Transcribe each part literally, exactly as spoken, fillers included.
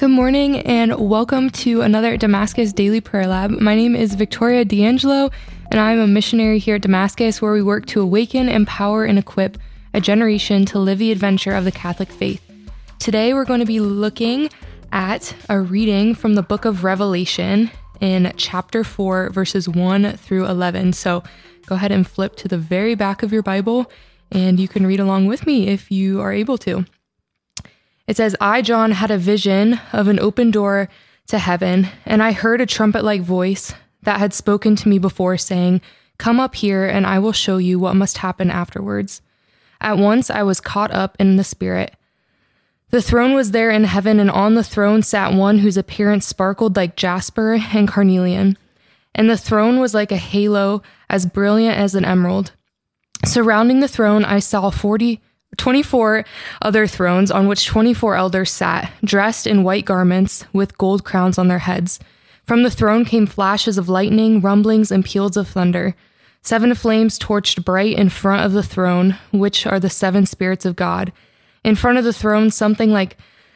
Good morning and welcome to another Damascus Daily Prayer Lab. My name is Victoria D'Angelo and I'm a missionary here at Damascus where we work to awaken, empower, and equip a generation to live the adventure of the Catholic faith. Today we're going to be looking at a reading from the book of Revelation in chapter four, verses one through eleven. So go ahead and flip to the very back of your Bible and you can read along with me if you are able to. It says, I, John, had a vision of an open door to heaven, and I heard a trumpet-like voice that had spoken to me before, saying, Come up here, and I will show you what must happen afterwards. At once I was caught up in the Spirit. The throne was there in heaven, and on the throne sat one whose appearance sparkled like jasper and carnelian. And the throne was like a halo, as brilliant as an emerald. Surrounding the throne I saw forty twenty-four other thrones on which twenty-four elders sat, dressed in white garments with gold crowns on their heads. From the throne came flashes of lightning, rumblings, and peals of thunder. Seven flames torched bright in front of the throne, which are the seven spirits of God. In front of the throne, something like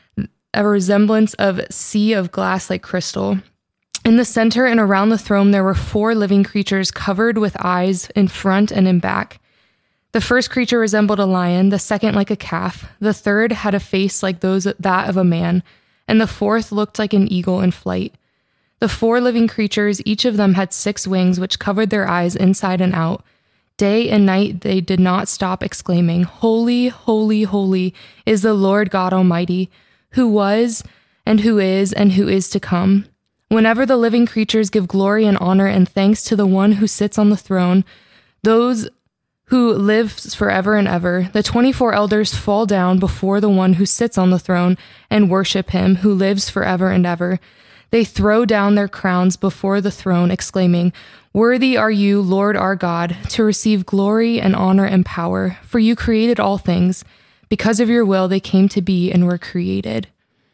a resemblance of sea of glass like crystal. In the center and around the throne, there were four living creatures covered with eyes in front and in back. The first creature resembled a lion, the second like a calf, the third had a face like those that of a man, and the fourth looked like an eagle in flight. The four living creatures, each of them had six wings which covered their eyes inside and out. Day and night they did not stop exclaiming, Holy, holy, holy is the Lord God Almighty, who was and who is and who is to come. Whenever the living creatures give glory and honor and thanks to the one who sits on the throne, those who lives forever and ever, the twenty-four elders fall down before the one who sits on the throne and worship him who lives forever and ever. They throw down their crowns before the throne, exclaiming, Worthy are you, Lord our God, to receive glory and honor and power, for you created all things. Because of your will they came to be and were created.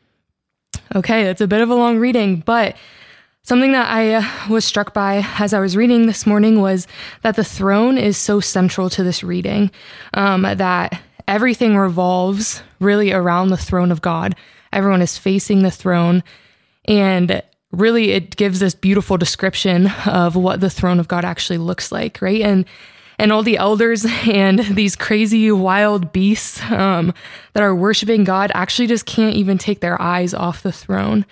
Okay, that's a bit of a long reading, but something that I uh, was struck by as I was reading this morning was that the throne is so central to this reading, um, that everything revolves really around the throne of God. Everyone is facing the throne, and really it gives this beautiful description of what the throne of God actually looks like, right? And and all the elders and these crazy wild beasts um, that are worshiping God actually just can't even take their eyes off the throne.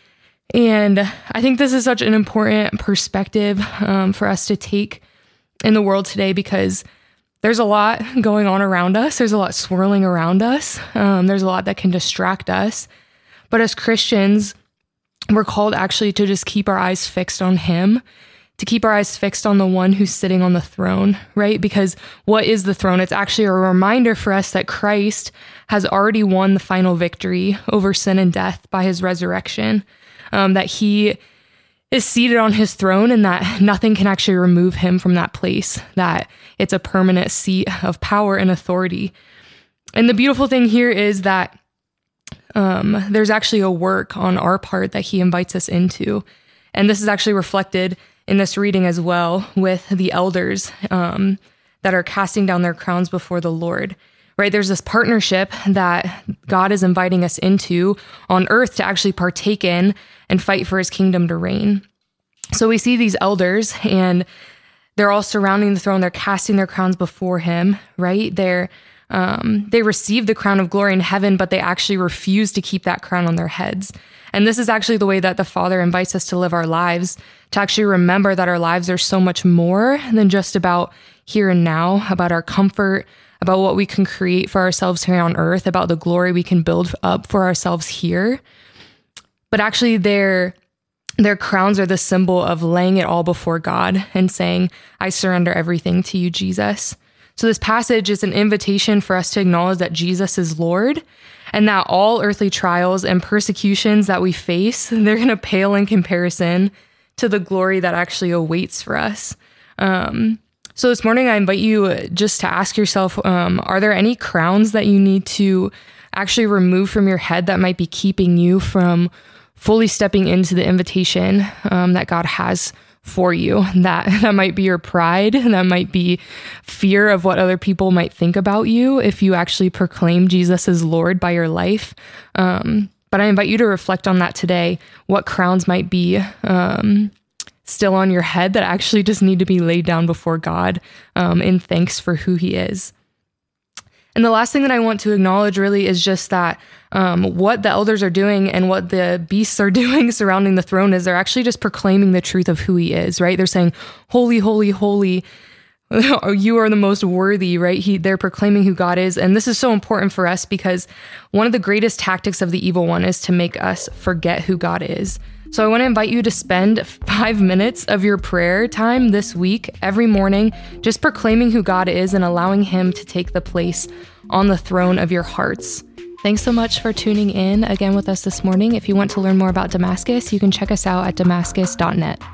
And I think this is such an important perspective um, for us to take in the world today, because there's a lot going on around us. There's a lot swirling around us. Um, there's a lot that can distract us. But as Christians, we're called actually to just keep our eyes fixed on him, to keep our eyes fixed on the one who's sitting on the throne, right? Because what is the throne? It's actually a reminder for us that Christ has already won the final victory over sin and death by his resurrection. Um, that he is seated on his throne and that nothing can actually remove him from that place, that it's a permanent seat of power and authority. And the beautiful thing here is that um, there's actually a work on our part that he invites us into. And this is actually reflected in this reading as well with the elders um, that are casting down their crowns before the Lord. Right, there's this partnership that God is inviting us into on earth to actually partake in and fight for his kingdom to reign. So we see these elders and they're all surrounding the throne. They're casting their crowns before him, right? They're, um, they receive the crown of glory in heaven, but they actually refuse to keep that crown on their heads. And this is actually the way that the Father invites us to live our lives, to actually remember that our lives are so much more than just about here and now, about our comfort, about what we can create for ourselves here on earth, about the glory we can build up for ourselves here. But actually their, their crowns are the symbol of laying it all before God and saying, I surrender everything to you, Jesus. So this passage is an invitation for us to acknowledge that Jesus is Lord and that all earthly trials and persecutions that we face, they're going to pale in comparison to the glory that actually awaits for us. Um, So this morning, I invite you just to ask yourself, um, are there any crowns that you need to actually remove from your head that might be keeping you from fully stepping into the invitation um, that God has for you? That that might be your pride, that might be fear of what other people might think about you if you actually proclaim Jesus as Lord by your life. Um, But I invite you to reflect on that today, what crowns might be um, still on your head that actually just need to be laid down before God um, in thanks for who he is. And the last thing that I want to acknowledge really is just that um, what the elders are doing and what the beasts are doing surrounding the throne is they're actually just proclaiming the truth of who he is, right? They're saying, holy, holy, holy, you are the most worthy, right? He, they're proclaiming who God is. And this is so important for us because one of the greatest tactics of the evil one is to make us forget who God is. So I want to invite you to spend five minutes of your prayer time this week, every morning, just proclaiming who God is and allowing him to take the place on the throne of your hearts. Thanks so much for tuning in again with us this morning. If you want to learn more about Damascus, you can check us out at damascus dot net.